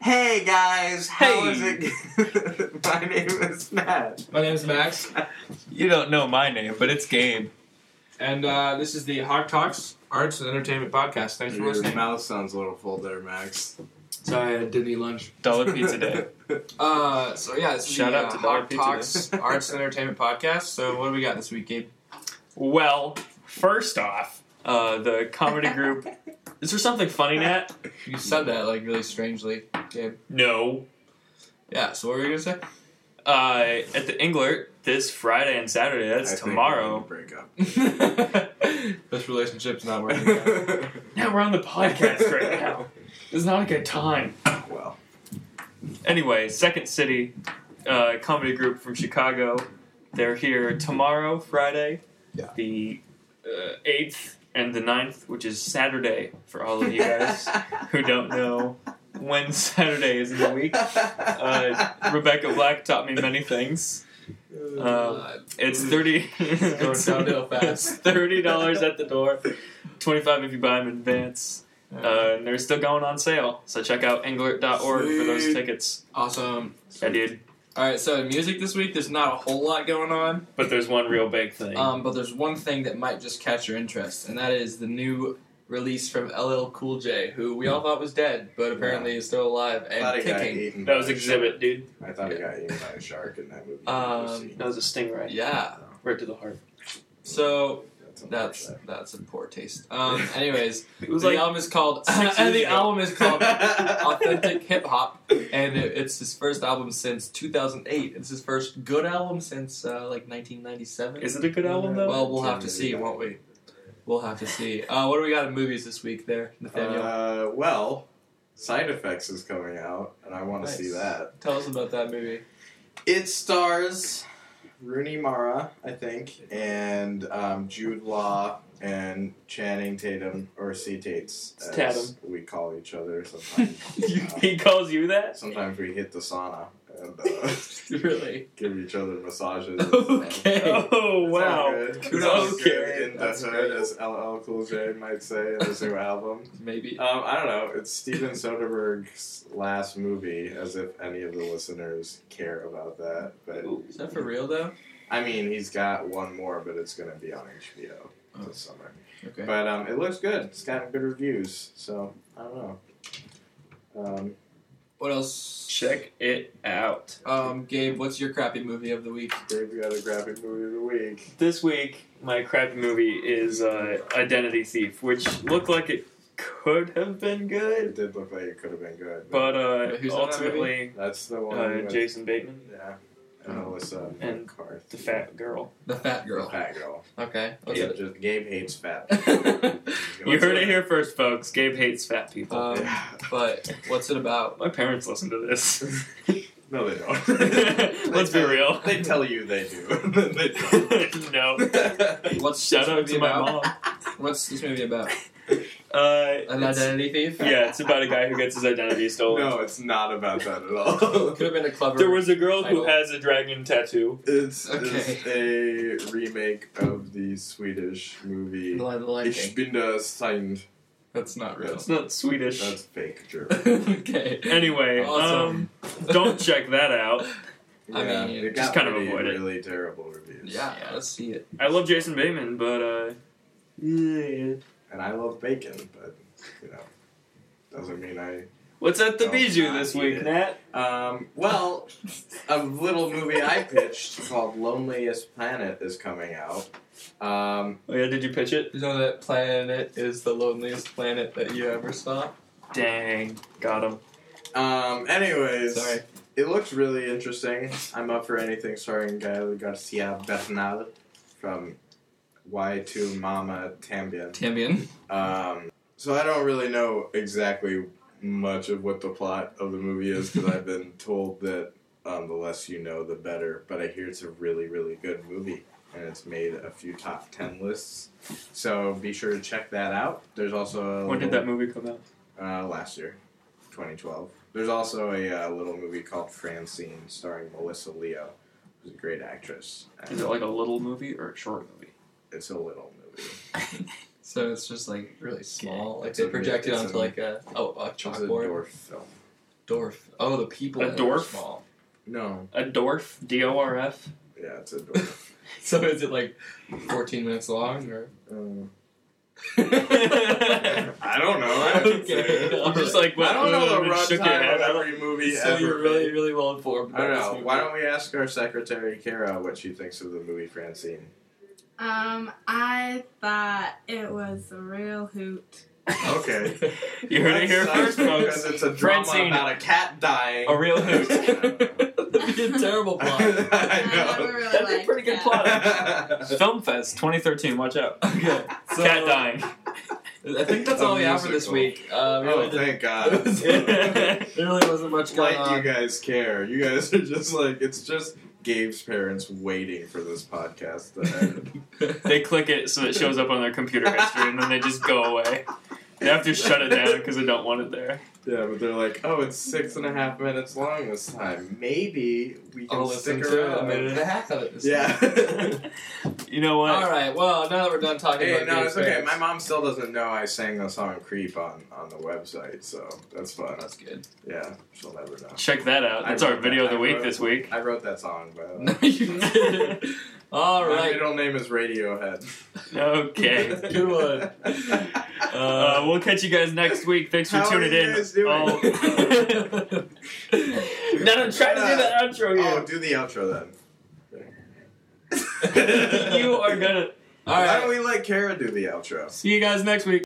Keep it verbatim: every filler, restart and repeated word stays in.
Hey guys, how Hey. is it? My name is Matt. My name is Max, You don't know my name, but it's Gabe. and uh, this is the Hard Talks Arts and Entertainment Podcast. Thanks for Your listening. mouth sounds a little full there, Max. Sorry, I didn't eat lunch. Dollar Pizza Day. Uh, so yeah, this is Shout the out uh, to Dollar Hard Pizza Talks Arts and Entertainment Podcast. So what do we got this week, Gabe? Well, first off, uh, the comedy group. Is there something funny, Nat? You said that like really strangely, Gabe. No. Yeah. So what were you gonna say? Uh, at the Englert this Friday and Saturday. That's I think tomorrow. we're gonna break up. This relationship's not working out. Now we're on the podcast right now. It's not a good time. Well, Anyway, Second City, uh, comedy group from Chicago. They're here tomorrow, Friday, Yeah. the uh, eighth and the ninth, which is Saturday for all of you guys who don't know when Saturday is in the week. Uh, Rebecca Black taught me many things. Um, Uh, it's thirty. going downhill fast. It's thirty dollars at the door, twenty-five if you buy them in advance. Uh, and they're still going on sale, so check out englert dot org for those Sweet. tickets. Awesome. I did, All right. So music this week. There's not a whole lot going on. but there's one real big thing. Um, but there's one thing that might just catch your interest, and that is the new release from L L Cool J, who we all thought was dead, but apparently is still alive I thought and he got kicking. eaten. that by was a Exhibit, dude. shark. I thought he got eaten by a shark in that movie. Um, That was a stingray. Yeah. Right to the heart. So That's that's that's in poor taste. Um, anyways, It was the like album is called six and years the ago. album is called Authentic Hip Hop, and it, it's his first album since two thousand eight. It's his first good album since uh, like nineteen ninety-seven. Is it a good album though? Well, we'll have to see, won't we? We'll have to see. Uh, what do we got in movies this week there, Nathaniel? Uh, well, Side Effects is coming out, and I want to Nice. see that. Tell us about that movie. It stars Rooney Mara, I think, and um, Jude Law and Channing Tatum, or C. Tates, as Tatum. we call each other sometimes. Uh, He calls you that? sometimes we hit the sauna and uh, Really? give each other massages. Okay. Oh, wow. It's all good. Kudos. It's good in the That's hood, great. as L L Cool J might say in his new album. Maybe. Um, I don't know. It's Steven Soderbergh's last movie, as if any of the listeners care about that. But Is that for real though? I mean, he's got one more, but it's going to be on H B O this summer. Okay. But um, it looks good. It's got good reviews, so I don't know. Um, What else? Check it out. Um, Gabe, what's your crappy movie of the week? Dave, we got a graphic movie of the week. This week, my crappy movie is uh, Identity Thief, which looked like it could have been It good, did look like it could have been good. but uh, Wait, who's in that ultimately, That's the one uh, with, Jason Bateman, yeah, and Alyssa And McCarthy. the fat girl. The Fat The Girl. fat girl. Okay. What's Yeah, just Gabe hates fat. it? You heard it here first, folks. Gabe hates fat people. Um, Yeah. but what's it about? My parents listen to this. No, they don't. Let's be tell- real. They tell you they do. They don't. No. What's Shout this out movie to my about? mom. What's this movie about? Uh, An it's- identity thief? Yeah, it's about a guy who gets his identity stolen. No, it's not about that at all. Could have been a clever. There was a girl title. who has a dragon tattoo. It's, Okay. it's a remake of the Swedish movie The Lion, the Lion Ich King. bin der Sein. That's not real. It's not Swedish. That's fake German. Okay. Anyway, Awesome. um, don't check that out. I Yeah, mean, it just got kind of really, avoid it. really terrible reviews. Yeah, let's see it. I love Jason Bateman, but uh, yeah. And I love bacon, but, you know, doesn't mean I... What's at the Don't Bijou not this eat week, it. Nat? Um, well, a little movie I pitched called Loneliest Planet is coming out. Um, Oh yeah, did you pitch it? You know that planet is the loneliest planet that you ever saw? Dang, got him. um, anyways, Sorry. it looks really interesting. I'm up for anything starring Gael Garcia Bernal from Y two Mama Tambien. Tambien. Um, so I don't really know exactly much of what the plot of the movie is because I've been told that um, the less you know, the better. But I hear it's a really, really good movie, and it's made a few top ten lists. So be sure to check that out. There's also a When did that movie come out? uh, last year, twenty twelve. There's also a uh, little movie called Francine starring Melissa Leo, who's a great actress. Is it like a little movie or a short movie? It's a little movie. So it's just like really small. Like It's they a- project it it's onto a- like a oh a It's a chalkboard. dwarf film. Dorf. Oh, the people A in it dwarf? are small. No. A dwarf, D O R F. Yeah, it's a dwarf. So is it like fourteen minutes long or? Um, I don't know. I haven't Okay. seen it. I'm just like, I don't know the shook your runtime head. of every movie So ever. you're really, made. really well informed. I don't about this know. movie. Why don't we ask our secretary Kara what she thinks of the movie Francine? Um, I thought it was a real hoot. Okay. You heard it here That first, sucks folks. because it's a drama Francine, about a cat dying. a real hoot. That'd be a terrible plot. I never I really That'd be a liked pretty good that. plot. Film Fest twenty thirteen. Watch out. Okay. So, Cat dying. I think that's A all we have for this musical. week. Uh, know. really Oh, didn't- thank God. there really wasn't much going Like on. you guys care. You guys are just like, it's just Gabe's parents waiting for this podcast to end. They click it so it shows up on their computer history, and then they just go away. They have to shut it down because they don't want it there. Yeah, but they're like, oh, it's six and a half minutes long this time. Maybe we can I'll listen stick to around. a minute and a half of it. This Yeah. You know what? All right. Well, now that we're done talking Hey, about no, Gabe's it's okay. parents- My mom still doesn't know I sang the song "Creep" on, on the website, so that's fun. That's good. Yeah, she'll never know. Check that out. That's I our wrote video that. of the I week wrote- this week. I wrote that song, by the way. No, you didn't. All My right. middle name is Radiohead. Okay. Good one. Uh, we'll catch you guys next week. Thanks for How are tuning you in. guys doing? Oh. No, I'm trying to do the outro Oh, here. do the outro You are gonna. All Why right. don't we let Kara do the outro? See you guys next week.